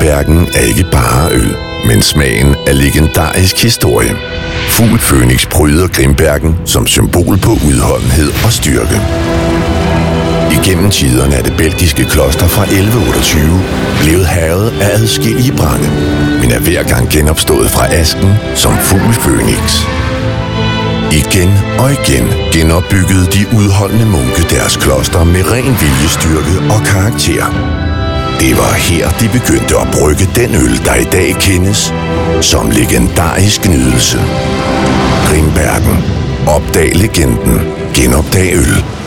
Grimbergen er ikke bare øl, men smagen af legendarisk historie. Fugl Fønix pryder Grimbergen som symbol på udholdenhed og styrke. Igennem tiderne er det belgiske kloster fra 1128 blevet hærget af adskillige brande, men er hver gang genopstået fra asken som Fugl Fønix. Igen og igen genopbyggede de udholdende munke deres kloster med ren viljestyrke og karakter. Det var her, de begyndte at brygge den øl, der i dag kendes som legendarisk nydelse. Grimbergen. Opdag legenden. Genopdag øl.